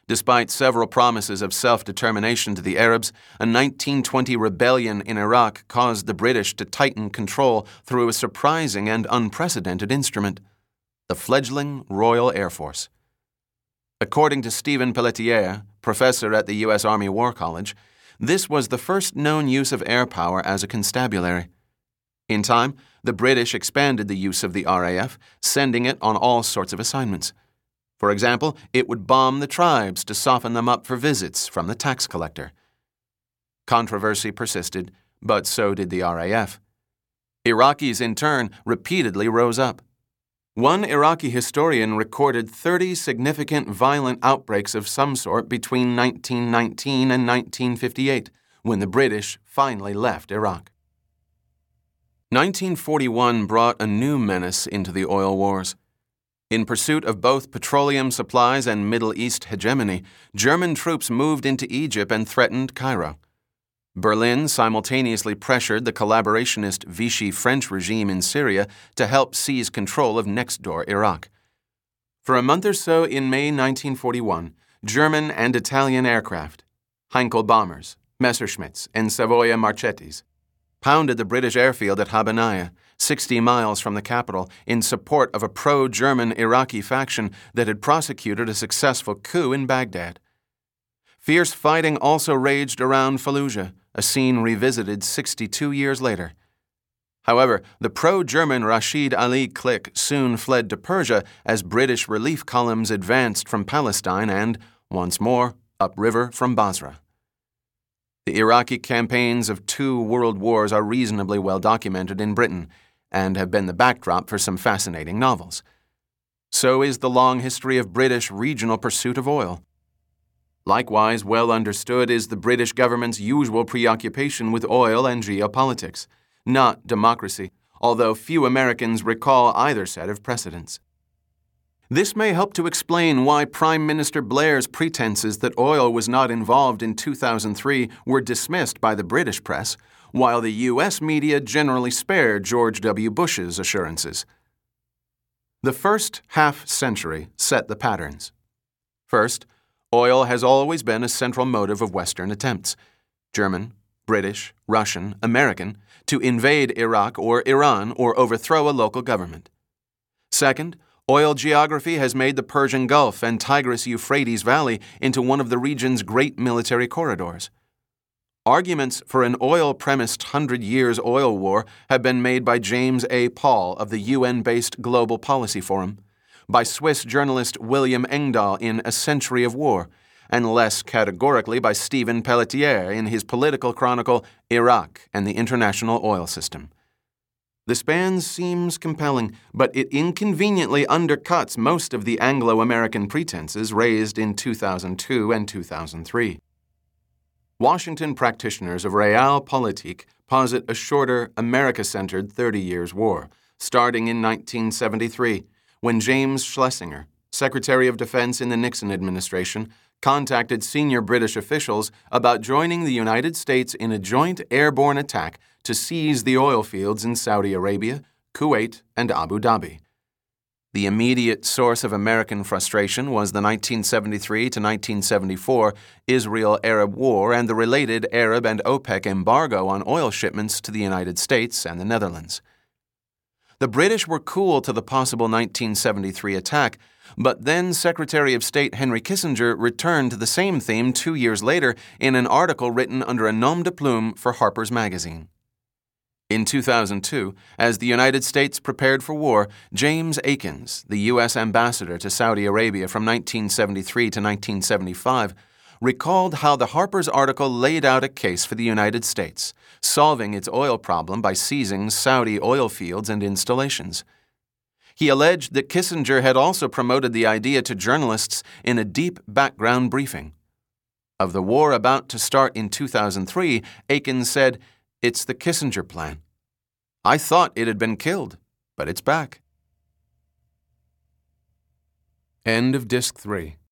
Despite several promises of self-determination to the Arabs, a 1920 rebellion in Iraq caused the British to tighten control through a surprising and unprecedented instrument: the fledgling Royal Air Force. According to Stephen Pelletier, professor at the U.S. Army War College, this was the first known use of air power as a constabulary. In time, the British expanded the use of the RAF, sending it on all sorts of assignments. For example, it would bomb the tribes to soften them up for visits from the tax collector. Controversy persisted, but so did the RAF. Iraqis, in turn, repeatedly rose up. One Iraqi historian recorded 30 significant violent outbreaks of some sort between 1919 and 1958, when the British finally left Iraq. 1941 brought a new menace into the oil wars. In pursuit of both petroleum supplies and Middle East hegemony, German troops moved into Egypt and threatened Cairo. Berlin simultaneously pressured the collaborationist Vichy French regime in Syria to help seize control of next-door Iraq. For a month or so in May 1941, German and Italian aircraft, Heinkel bombers, Messerschmitts, and Savoia Marchettis, pounded the British airfield at Habanaya, 60 miles from the capital, in support of a pro-German Iraqi faction that had prosecuted a successful coup in Baghdad. Fierce fighting also raged around Fallujah, a scene revisited 62 years later. However, the pro-German Rashid Ali clique soon fled to Persia as British relief columns advanced from Palestine and, once more, upriver from Basra. The Iraqi campaigns of 2 world wars are reasonably well documented in Britain and have been the backdrop for some fascinating novels. So is the long history of British regional pursuit of oil. Likewise, well understood is the British government's usual preoccupation with oil and geopolitics, not democracy, although few Americans recall either set of precedents. This may help to explain why Prime Minister Blair's pretenses that oil was not involved in 2003 were dismissed by the British press, while the U.S. media generally spared George W. Bush's assurances. The first half-century set the patterns. First, oil has always been a central motive of Western attempts, German, British, Russian, American, to invade Iraq or Iran or overthrow a local government. Second, oil geography has made the Persian Gulf and Tigris-Euphrates Valley into one of the region's great military corridors. Arguments for an oil-premised 100 Years oil war have been made by James A. Paul of the UN-based Global Policy Forum, by Swiss journalist William Engdahl in A Century of War, and less categorically by Stephen Pelletier in his political chronicle Iraq and the International Oil System. The span seems compelling, but it inconveniently undercuts most of the Anglo-American pretenses raised in 2002 and 2003. Washington practitioners of realpolitik posit a shorter, America-centered 30 Years' War, starting in 1973, when James Schlesinger, Secretary of Defense in the Nixon administration, contacted senior British officials about joining the United States in a joint airborne attack to seize the oil fields in Saudi Arabia, Kuwait, and Abu Dhabi. The immediate source of American frustration was the 1973 to 1974 Israel-Arab War and the related Arab and OPEC embargo on oil shipments to the United States and the Netherlands. The British were cool to the possible 1973 attack, but then Secretary of State Henry Kissinger returned to the same theme 2 years later in an article written under a nom de plume for Harper's Magazine. In 2002, as the United States prepared for war, James Akins, the U.S. ambassador to Saudi Arabia from 1973 to 1975, recalled how the Harper's article laid out a case for the United States, solving its oil problem by seizing Saudi oil fields and installations. He alleged that Kissinger had also promoted the idea to journalists in a deep background briefing. Of the war about to start in 2003, Akins said, "It's the Kissinger plan. I thought it had been killed, but it's back." End of Disc 3.